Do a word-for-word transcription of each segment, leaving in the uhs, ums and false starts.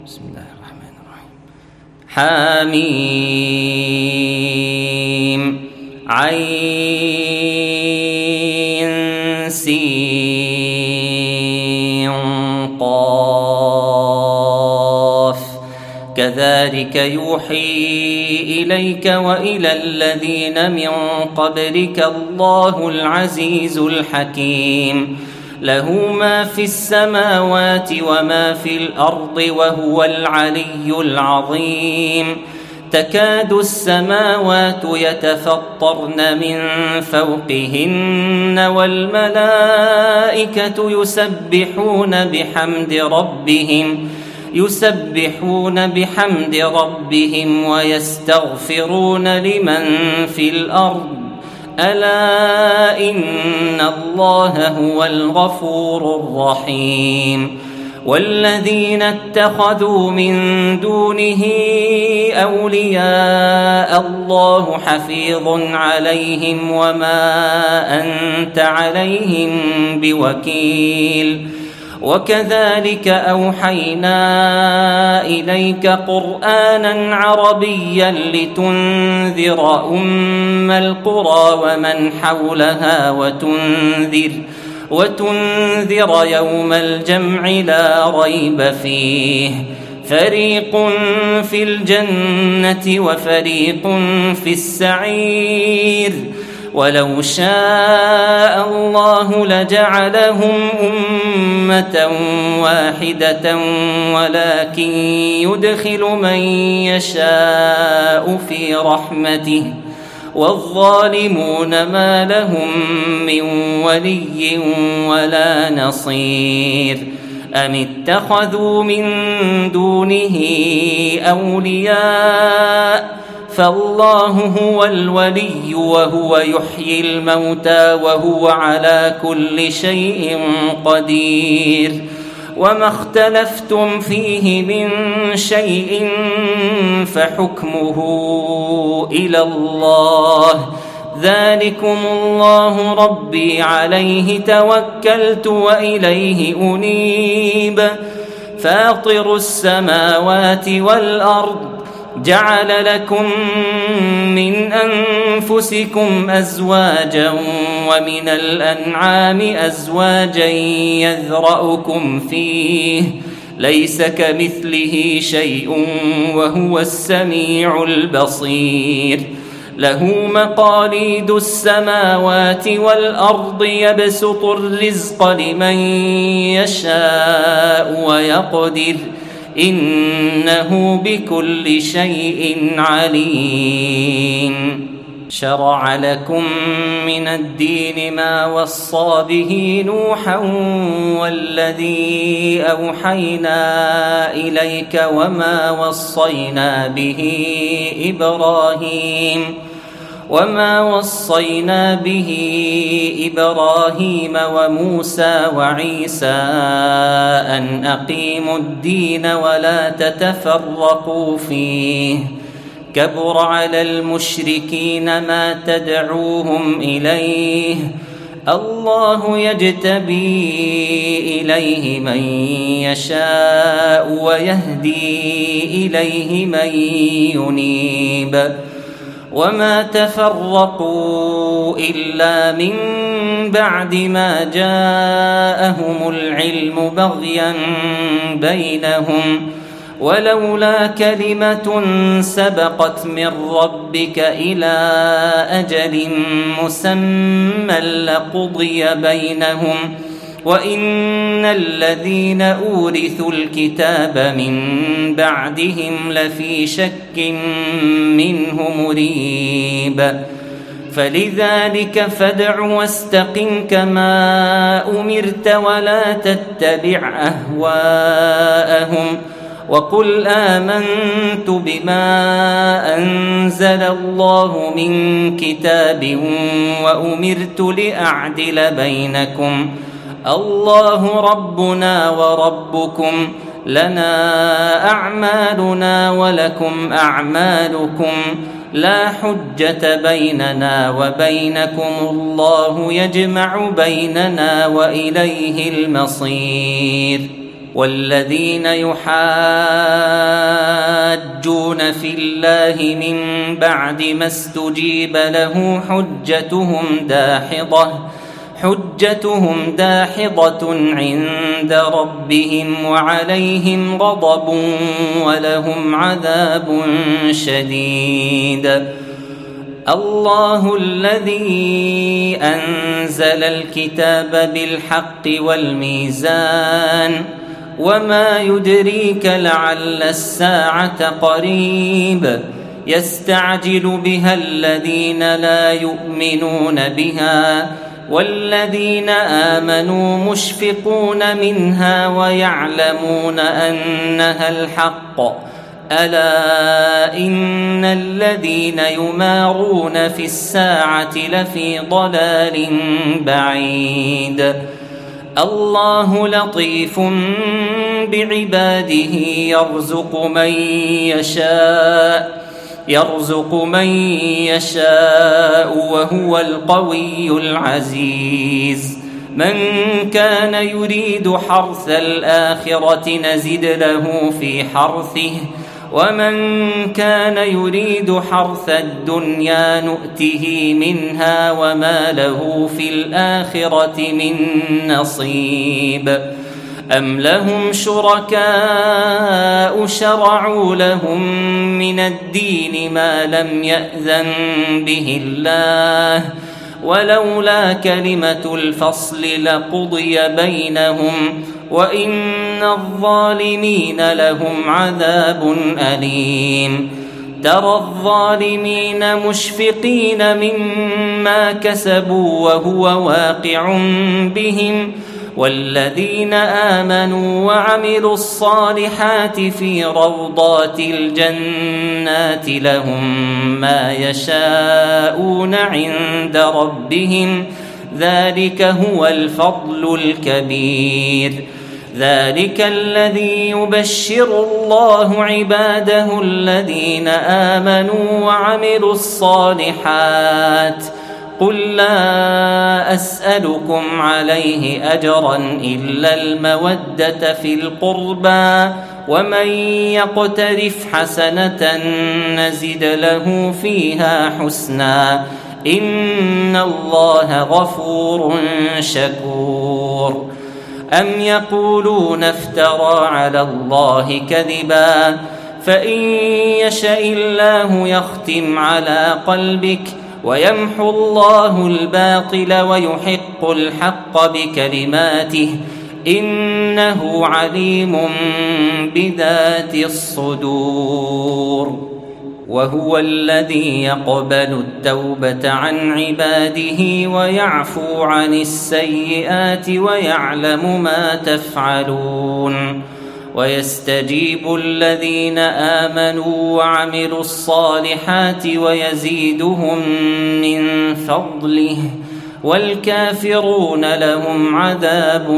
بسم الله الرحمن الرحيم. حميم عين سين قاف كذلك يوحي إليك وإلى الذين من قبلك الله العزيز الحكيم له ما في السماوات وما في الأرض وهو العلي العظيم تكاد السماوات يتفطرن من فوقهن والملائكة يسبحون بحمد ربهم يسبحون بحمد ربهم ويستغفرون لمن في الأرض ألا إن الله هو الغفور الرحيم والذين اتخذوا من دونه أولياء الله حفيظ عليهم وما أنت عليهم بوكيل وكذلك أوحينا إليك قرآنا عربيا لتنذر أم القرى ومن حولها وتنذر وتنذر يوم الجمع لا ريب فيه فريق في الجنة وفريق في السعير ولو شاء الله لجعلهم أمة واحدة ولكن يدخل من يشاء في رحمته والظالمون ما لهم من ولي ولا نصير أم اتخذوا من دونه أولياء فالله هو الولي وهو يحيي الموتى وهو على كل شيء قدير وما اختلفتم فيه من شيء فحكمه إلى الله ذلكم الله ربي عليه توكلت وإليه أنيب فاطر السماوات والأرض جعل لكم من أنفسكم أزواجا ومن الأنعام أزواجا يذرأكم فيه ليس كمثله شيء وهو السميع البصير له مقاليد السماوات والأرض يبسط الرزق لمن يشاء ويقدر إنه بكل شيء عليم شرع لكم من الدين ما وصى به نوحا والذي أوحينا إليك وما وصينا به إبراهيم وما وصينا به إبراهيم وموسى وعيسى أن أقيموا الدين ولا تتفرقوا فيه كبر على المشركين ما تدعوهم إليه الله يجتبي إليه من يشاء ويهدي إليه من ينيب وما تفرقوا إلا من بعد ما جاءهم العلم بغيا بينهم ولولا كلمة سبقت من ربك إلى أجل مسمى لقضي بينهم وإن الذين أورثوا الكتاب من بعدهم لفي شك منه مريب فلذلك فادع واستقم كما أمرت ولا تتبع أهواءهم وقل آمنت بما أنزل الله من كتاب وأمرت لأعدل بينكم الله ربنا وربكم لنا أعمالنا ولكم أعمالكم لا حجة بيننا وبينكم الله يجمع بيننا وإليه المصير والذين يحاجون في الله من بعد ما استجيب له حجتهم داحضة حجتهم داحضة عند ربهم وعليهم غضب ولهم عذاب شديد. الله الذي أنزل الكتاب بالحق والميزان وما يدريك لعل الساعة قريب يستعجل بها الذين لا يؤمنون بها والذين آمنوا مشفقون منها ويعلمون أنها الحق ألا إن الذين يمارون في الساعة لفي ضلال بعيد. الله لطيف بعباده يرزق من يشاء يرزق من يشاء وهو القوي العزيز. من كان يريد حرث الآخرة نزد له في حرثه ومن كان يريد حرث الدنيا نؤته منها وما له في الآخرة من نصيب. أم لهم شركاء شرعوا لهم من الدين ما لم يأذن به الله ولولا كلمة الفصل لقضي بينهم وإن الظالمين لهم عذاب أليم. ترى الظالمين مشفقين مما كسبوا وهو واقع بهم والذين آمنوا وعملوا الصالحات في روضات الجنات لهم ما يشاءون عند ربهم ذلك هو الفضل الكبير. ذلك الذي يبشر الله عباده الذين آمنوا وعملوا الصالحات. قل لا أسألكم عليه أجرا إلا المودة في القربى ومن يقترف حسنة نزد له فيها حسنا إن الله غفور شكور. أم يقولون افترى على الله كذبا فإن يشاء الله يختم على قلبك ويمحو الله الباطل ويحق الحق بكلماته إنه عليم بذات الصدور. وهو الذي يقبل التوبة عن عباده ويعفو عن السيئات ويعلم ما تفعلون ويستجيب الذين آمنوا وعملوا الصالحات ويزيدهم من فضله والكافرون لهم عذاب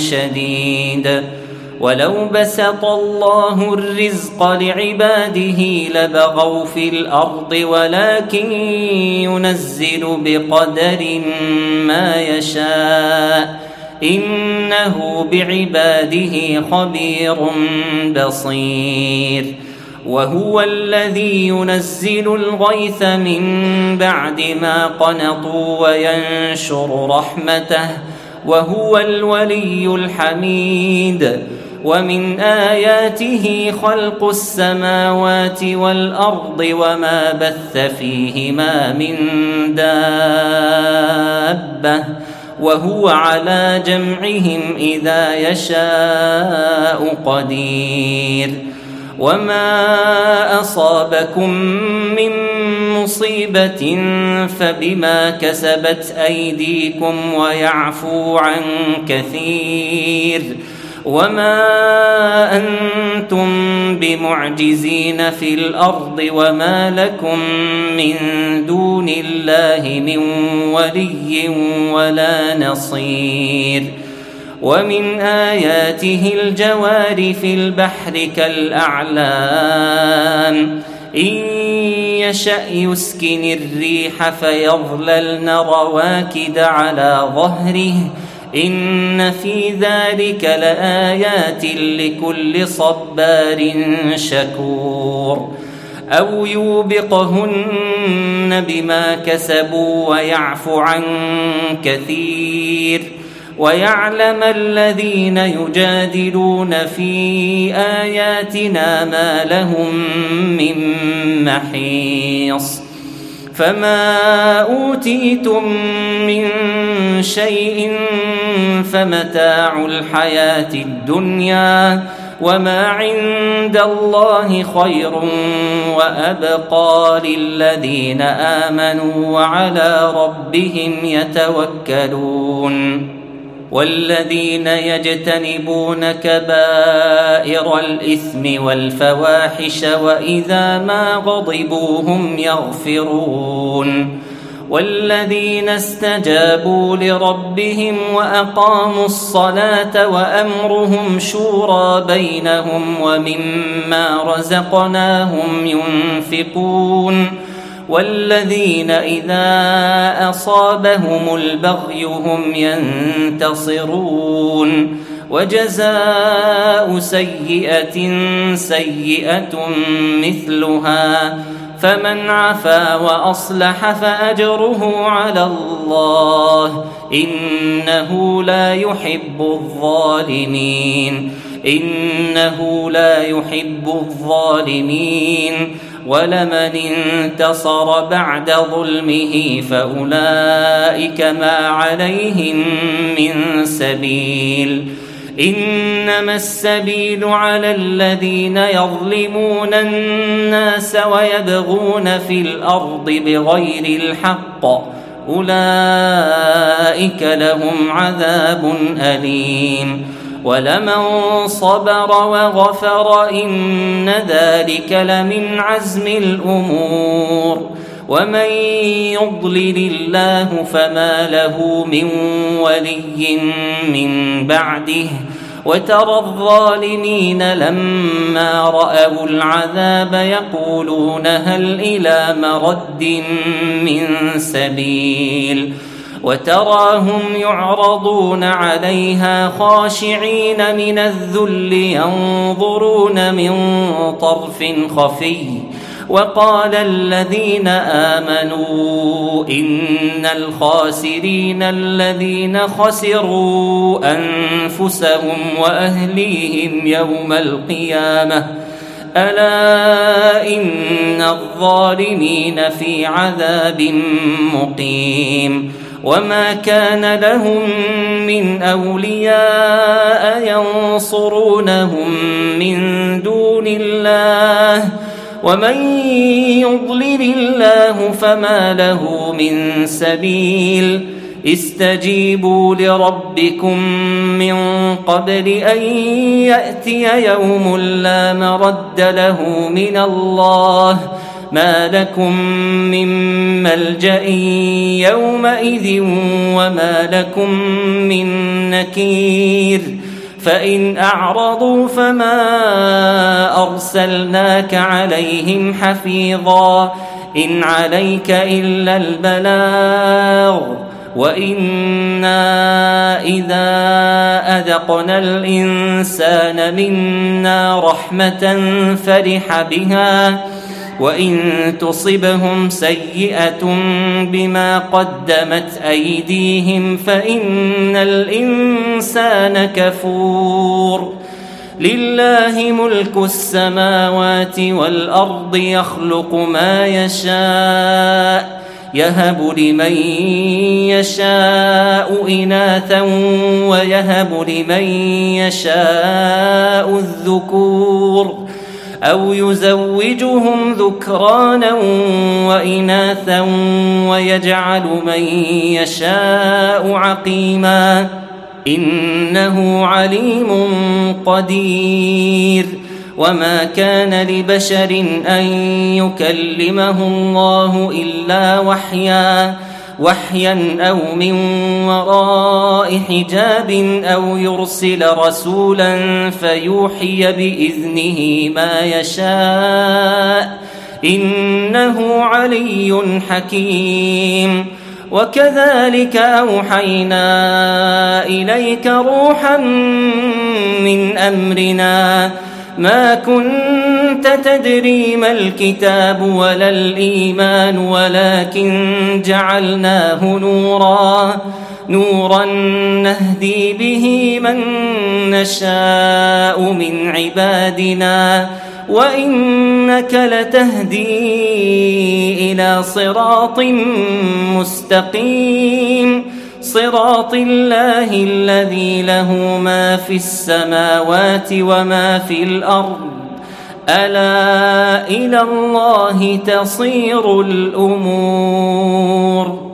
شديد. ولو بسط الله الرزق لعباده لبغوا في الأرض ولكن ينزل بقدر ما يشاء إنه بعباده خبير بصير. وهو الذي ينزل الغيث من بعد ما قنطوا وينشر رحمته وهو الولي الحميد. ومن آياته خلق السماوات والأرض وما بث فيهما من دابة وهو على جمعهم إذا يشاء قدير. وما أصابكم من مصيبة فبما كسبت أيديكم ويعفو عن كثير وما أنتم بمعجزين في الأرض وما لكم من دون الله من ولي ولا نصير. ومن آياته الجوار في البحر كالأعلام إن يشأ يسكن الريح فيظللن رواكد على ظهره إن في ذلك لآيات لكل صبار شكور أو يوبقهن بما كسبوا ويعفو عن كثير ويعلم الذين يجادلون في آياتنا ما لهم من محيص فما أوتيتم من شيء فمتاع الحياة الدنيا وما عند الله خير وأبقى للذين آمنوا وعلى ربهم يتوكلون والذين يجتنبون كبائر الإثم والفواحش وإذا ما غضبوا هم يغفرون والذين استجابوا لربهم وأقاموا الصلاة وأمرهم شورى بينهم ومما رزقناهم ينفقون والذين إذا أصابهم البغي هم ينتصرون وجزاء سيئة سيئة مثلها فمن عفا وأصلح فأجره على الله إنه لا يحب الظالمين إنه لا يحب الظالمين ولمن انتصر بعد ظلمه فأولئك ما عليهم من سبيل إنما السبيل على الذين يظلمون الناس ويبغون في الأرض بغير الحق أولئك لهم عذاب أليم ولمن صبر وغفر إن ذلك لمن عزم الأمور ومن يضلل الله فما له من ولي من بعده وترى الظالمين لما رأوا العذاب يقولون هل إلى مرد من سبيل وتراهم يعرضون عليها خاشعين من الذل ينظرون من طرف خفي وقال الذين آمنوا إن الخاسرين الذين خسروا أنفسهم وأهليهم يوم القيامة ألا إن الظالمين في عذاب مقيم وما كان لهم من أولياء ينصرونهم من دون الله ومن يضلل الله فما له من سبيل استجيبوا لربكم من قبل أن يأتي يوم لا مرد له من الله ما لكم من ملجأ يومئذ وما لكم من نكير فإن أعرضوا فما أرسلناك عليهم حفيظا إن عليك إلا البلاغ وإنا إذا أذقنا الإنسان منا رحمة فرح بها وإن تصبهم سيئة بما قدمت أيديهم فإن الإنسان كفور لله ملك السماوات والأرض يخلق ما يشاء يهب لمن يشاء إناثا ويهب لمن يشاء الذكور أو يزوجهم ذكرانا وإناثا ويجعل من يشاء عقيما إنه عليم قدير وما كان لبشر أن يكلمه الله إلا وحيا وحيا أو من وراء حجاب أو يرسل رسولا فيوحي بإذنه ما يشاء إنه علي حكيم وكذلك أوحينا إليك روحا من أمرنا ما كنت تدري ما الكتاب ولا الإيمان ولكن جعلناه نورا نورا نهدي به من نشاء من عبادنا وإنك لتهدي إلى صراط مستقيم صراط الله الذي له ما في السماوات وما في الأرض ألا إلى الله تصير الأمور.